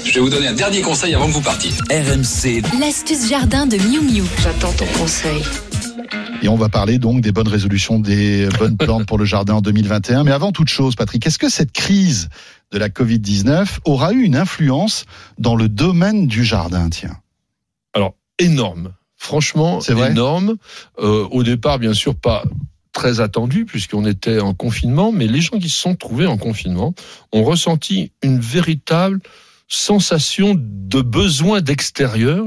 Je vais vous donner un dernier conseil avant que vous partiez. RMC. L'astuce jardin de Miu Miu. J'attends ton conseil. Et on va parler donc des bonnes résolutions, des bonnes plantes pour le jardin en 2021. Mais avant toute chose, Patrick, est-ce que cette crise de la Covid-19 aura eu une influence dans le domaine du jardin, tiens? Alors, énorme. Franchement, c'est vrai. Énorme. Au départ, bien sûr, pas très attendu puisqu'on était en confinement, mais les gens qui se sont trouvés en confinement ont ressenti une véritable sensation de besoin d'extérieur,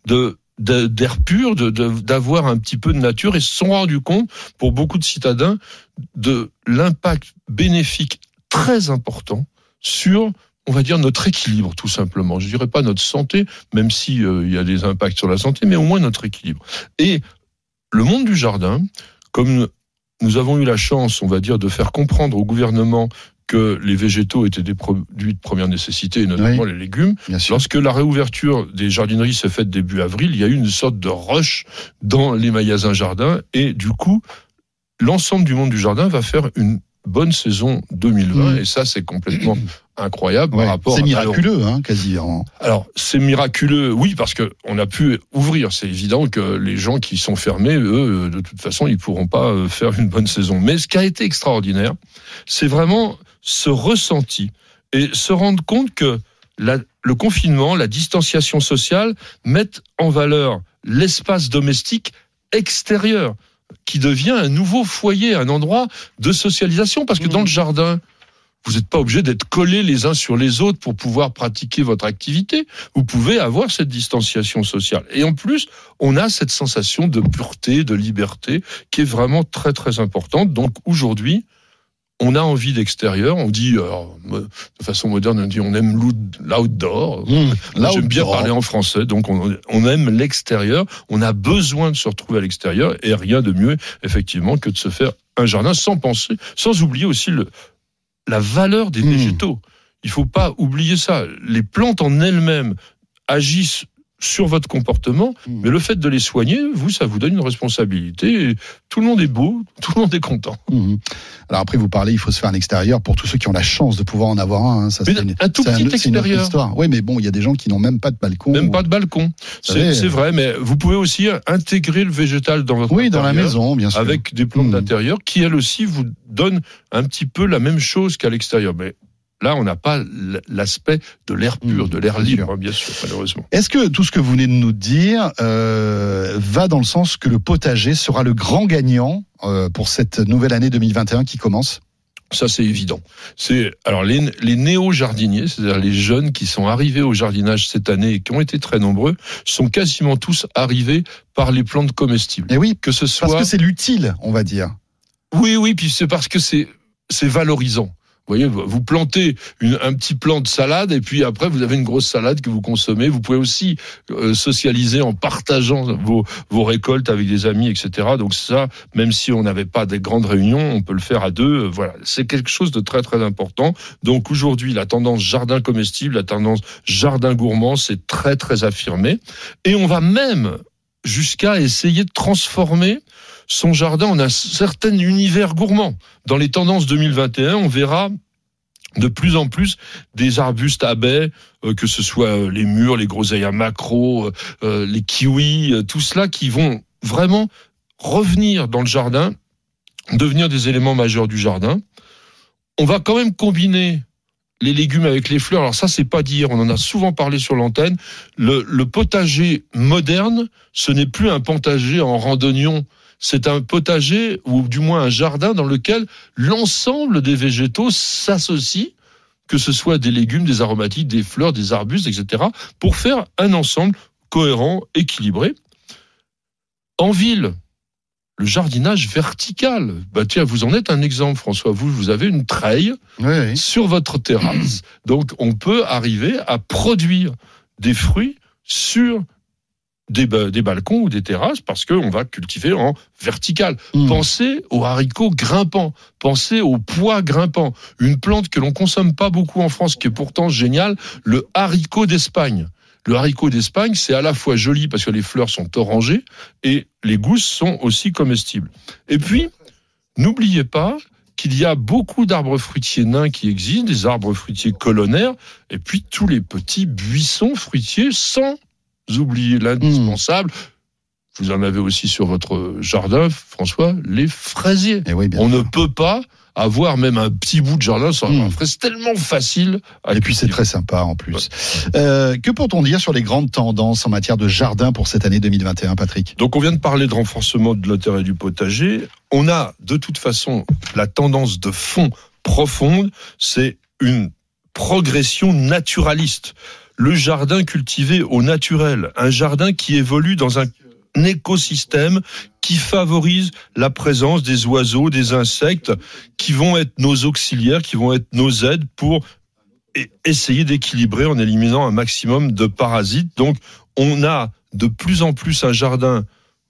d'air pur, d'avoir un petit peu de nature, et se sont rendus compte, pour beaucoup de citadins, de l'impact bénéfique très important sur, on va dire, notre équilibre, tout simplement. Je dirais pas notre santé, même si il y a des impacts sur la santé, mais au moins notre équilibre. Et le monde du jardin, comme nous avons eu la chance, on va dire, de faire comprendre au gouvernement que les végétaux étaient des produits de première nécessité, et notamment les légumes. Lorsque la réouverture des jardineries s'est faite début avril, il y a eu une sorte de rush dans les magasins jardins, et du coup, l'ensemble du monde du jardin va faire une bonne saison 2020, et ça, c'est complètement incroyable par rapport. C'est miraculeux, quasiment. Alors, c'est miraculeux, oui, parce que on a pu ouvrir. C'est évident que les gens qui sont fermés, eux, de toute façon, ils pourront pas faire une bonne saison. Mais ce qui a été extraordinaire, c'est vraiment ce ressenti et se rendre compte que le confinement, la distanciation sociale mettent en valeur l'espace domestique extérieur, qui devient un nouveau foyer, un endroit de socialisation, parce que dans le jardin, vous n'êtes pas obligé d'être collés les uns sur les autres pour pouvoir pratiquer votre activité. Vous pouvez avoir cette distanciation sociale. Et en plus, on a cette sensation de pureté, de liberté, qui est vraiment très, très importante. Donc aujourd'hui, on a envie d'extérieur. On dit, de façon moderne, on dit on aime l'outdoor. J'aime bien parler en français. Donc on aime l'extérieur. On a besoin de se retrouver à l'extérieur. Et rien de mieux, effectivement, que de se faire un jardin sans oublier aussi la valeur des végétaux. Il ne faut pas oublier ça. Les plantes en elles-mêmes agissent sur votre comportement, mais le fait de les soigner, ça vous donne une responsabilité. Et tout le monde est beau, tout le monde est content. Alors après, vous parlez, il faut se faire un extérieur pour tous ceux qui ont la chance de pouvoir en avoir un. Ça, un tout petit extérieur. Oui, mais bon, il y a des gens qui n'ont même pas de balcon. Même pas de balcon. C'est vrai, mais vous pouvez aussi intégrer le végétal dans votre intérieur, dans la maison, bien sûr. Avec des plantes d'intérieur qui, elles aussi, vous donnent un petit peu la même chose qu'à l'extérieur. Mais là, on n'a pas l'aspect de l'air pur, de l'air libre, bien sûr, malheureusement. Est-ce que tout ce que vous venez de nous dire va dans le sens que le potager sera le grand gagnant pour cette nouvelle année 2021 qui commence ? Ça, c'est évident. Alors les néo-jardiniers, c'est-à-dire les jeunes qui sont arrivés au jardinage cette année et qui ont été très nombreux, sont quasiment tous arrivés par les plantes comestibles. Et oui, que ce soit... parce que c'est l'utile, on va dire. Oui, puis c'est parce que c'est valorisant. Vous voyez, vous plantez un petit plant de salade et puis après vous avez une grosse salade que vous consommez. Vous pouvez aussi socialiser en partageant vos récoltes avec des amis, etc. Donc ça, même si on n'avait pas des grandes réunions, on peut le faire à deux. Voilà, c'est quelque chose de très très important. Donc aujourd'hui, la tendance jardin comestible, la tendance jardin gourmand, c'est très très affirmé. Et on va même jusqu'à essayer de transformer son jardin en un certain univers gourmand. Dans les tendances 2021, on verra de plus en plus des arbustes à baies, que ce soit les mûres, les groseilles à maquereau, les kiwis, tout cela qui vont vraiment revenir dans le jardin, devenir des éléments majeurs du jardin. On va quand même combiner les légumes avec les fleurs. Alors ça, c'est pas d'hier, on en a souvent parlé sur l'antenne. Le potager moderne, ce n'est plus un potager en randonnion. C'est un potager, ou du moins un jardin, dans lequel l'ensemble des végétaux s'associent, que ce soit des légumes, des aromatiques, des fleurs, des arbustes, etc., pour faire un ensemble cohérent, équilibré. En ville, le jardinage vertical. Tiens, vous en êtes un exemple, François. Vous avez une treille sur votre terrasse. Donc, on peut arriver à produire des fruits sur des balcons ou des terrasses, parce qu'on va cultiver en vertical. Pensez aux haricots grimpants, pensez aux pois grimpants. Une plante que l'on consomme pas beaucoup en France, qui est pourtant géniale, le haricot d'Espagne. Le haricot d'Espagne, c'est à la fois joli parce que les fleurs sont orangées et les gousses sont aussi comestibles. Et puis, n'oubliez pas qu'il y a beaucoup d'arbres fruitiers nains qui existent, des arbres fruitiers colonnaires, et puis tous les petits buissons fruitiers, sans oublier l'indispensable. Vous en avez aussi sur votre jardin, François, les fraisiers. Et oui, on ne peut pas avoir même un petit bout de jardin sans avoir une fraise, tellement facile à Et puis c'est très sympa en plus. Ouais. Que peut-on dire sur les grandes tendances en matière de jardin pour cette année 2021, Patrick ? Donc on vient de parler de renforcement de l'intérêt du potager. On a de toute façon la tendance de fond profonde, c'est une progression naturaliste. Le jardin cultivé au naturel, un jardin qui évolue dans un écosystème qui favorise la présence des oiseaux, des insectes, qui vont être nos auxiliaires, qui vont être nos aides pour essayer d'équilibrer en éliminant un maximum de parasites. Donc, on a de plus en plus un jardin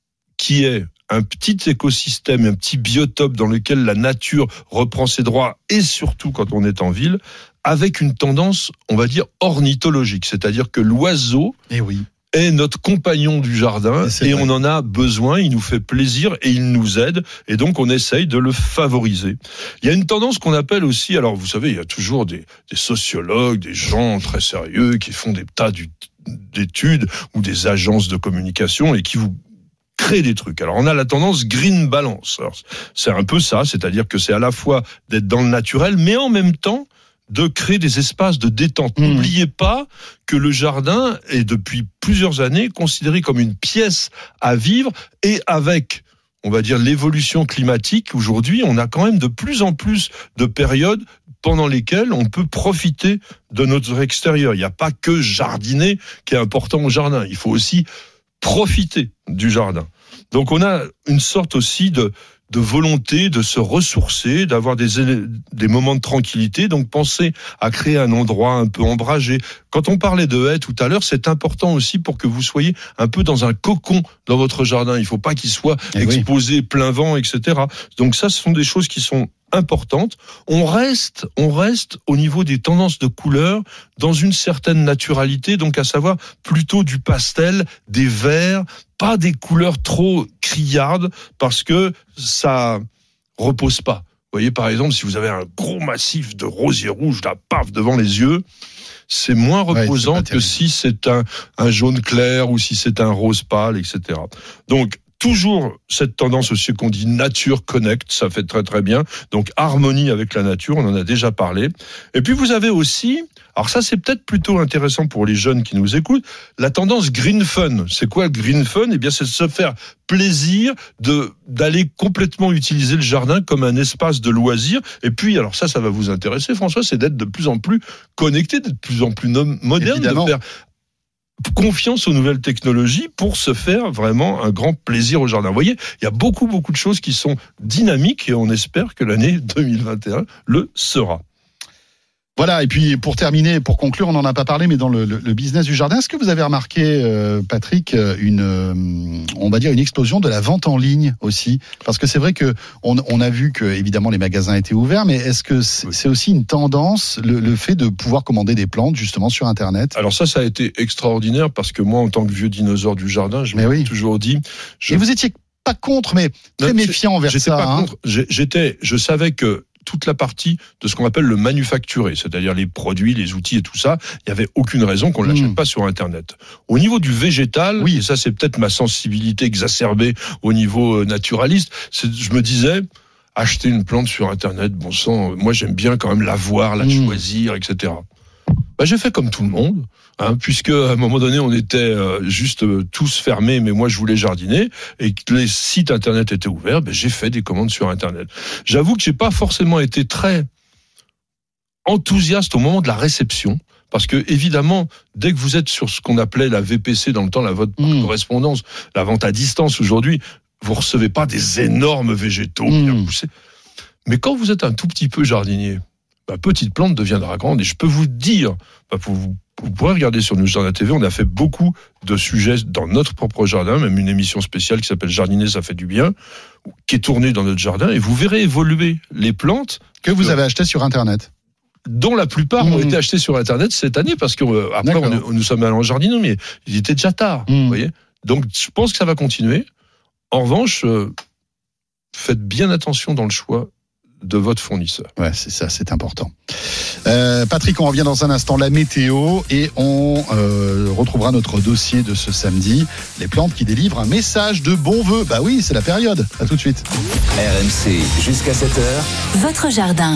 qui est un petit écosystème, un petit biotope dans lequel la nature reprend ses droits, et surtout quand on est en ville, avec une tendance, on va dire, ornithologique. C'est-à-dire que l'oiseau est notre compagnon du jardin et on en a besoin, il nous fait plaisir et il nous aide et donc on essaye de le favoriser. Il y a une tendance qu'on appelle aussi, alors vous savez, il y a toujours des sociologues, des gens très sérieux qui font des tas d'études ou des agences de communication et qui vous créent des trucs. Alors on a la tendance green balance. Alors, c'est un peu ça, c'est-à-dire que c'est à la fois d'être dans le naturel mais en même temps de créer des espaces de détente. N'oubliez pas que le jardin est depuis plusieurs années considéré comme une pièce à vivre et avec, on va dire, l'évolution climatique, aujourd'hui, on a quand même de plus en plus de périodes pendant lesquelles on peut profiter de notre extérieur. Il n'y a pas que jardiner qui est important au jardin, il faut aussi profiter du jardin. Donc on a une sorte aussi de volonté de se ressourcer, d'avoir des moments de tranquillité. Donc, pensez à créer un endroit un peu ombragé. Quand on parlait de haies tout à l'heure, c'est important aussi pour que vous soyez un peu dans un cocon dans votre jardin. Il ne faut pas qu'il soit exposé plein vent, etc. Donc ça, ce sont des choses qui sont importantes. On reste au niveau des tendances de couleurs dans une certaine naturalité, donc à savoir plutôt du pastel, des verts, pas des couleurs trop criardes parce que ça repose pas. Vous voyez, par exemple, si vous avez un gros massif de rosier rouge, là, paf, devant les yeux, c'est moins reposant que si c'est un jaune clair ou si c'est un rose pâle, etc. Donc, toujours cette tendance aussi qu'on dit nature connect, ça fait très très bien. Donc harmonie avec la nature, on en a déjà parlé. Et puis vous avez aussi, alors ça c'est peut-être plutôt intéressant pour les jeunes qui nous écoutent, la tendance green fun. C'est quoi le green fun ? Eh bien c'est de se faire plaisir, d'aller complètement utiliser le jardin comme un espace de loisir. Et puis alors ça va vous intéresser François, c'est d'être de plus en plus connecté, d'être de plus en plus moderne, de faire confiance aux nouvelles technologies pour se faire vraiment un grand plaisir au jardin. Vous voyez, il y a beaucoup de choses qui sont dynamiques et on espère que l'année 2021 le sera. Voilà, et puis pour terminer, pour conclure, on n'en a pas parlé, mais dans le business du jardin, est-ce que vous avez remarqué, Patrick, on va dire une explosion de la vente en ligne aussi ? Parce que c'est vrai que on a vu que évidemment les magasins étaient ouverts, mais est-ce que c'est aussi une tendance, le fait de pouvoir commander des plantes justement sur Internet ? Alors ça a été extraordinaire parce que moi, en tant que vieux dinosaure du jardin, je m'ai toujours dit. Et vous étiez pas contre, mais très méfiant envers ça. J'étais pas contre. Je savais que toute la partie de ce qu'on appelle le manufacturé, c'est-à-dire les produits, les outils et tout ça, il n'y avait aucune raison qu'on ne l'achète pas sur Internet. Au niveau du végétal, et ça c'est peut-être ma sensibilité exacerbée au niveau naturaliste, je me disais, acheter une plante sur Internet, bon sang, moi j'aime bien quand même la voir, la choisir, etc. J'ai fait comme tout le monde, puisque à un moment donné on était juste tous fermés, mais moi je voulais jardiner et que les sites internet étaient ouverts, j'ai fait des commandes sur Internet. J'avoue que j'ai pas forcément été très enthousiaste au moment de la réception, parce que évidemment dès que vous êtes sur ce qu'on appelait la VPC dans le temps, la vente par correspondance, la vente à distance aujourd'hui, vous recevez pas des énormes végétaux bien poussés, mais quand vous êtes un tout petit peu jardinier, petite plante deviendra grande. Et je peux vous dire, vous pourrez regarder sur News Jardin TV, on a fait beaucoup de sujets dans notre propre jardin, même une émission spéciale qui s'appelle Jardiner, ça fait du bien, qui est tournée dans notre jardin, et vous verrez évoluer les plantes que vous avez achetées sur Internet. Dont la plupart ont été achetées sur Internet cette année, parce que après nous sommes allés en jardin, mais il était déjà tard. Vous voyez. Donc je pense que ça va continuer. En revanche, faites bien attention dans le choix de votre fournisseur. Ouais, c'est ça, c'est important. Patrick, on revient dans un instant, la météo, et on retrouvera notre dossier de ce samedi, les plantes qui délivrent un message de bon vœu. Bah oui, c'est la période. À tout de suite. RMC jusqu'à 7h. Votre jardin.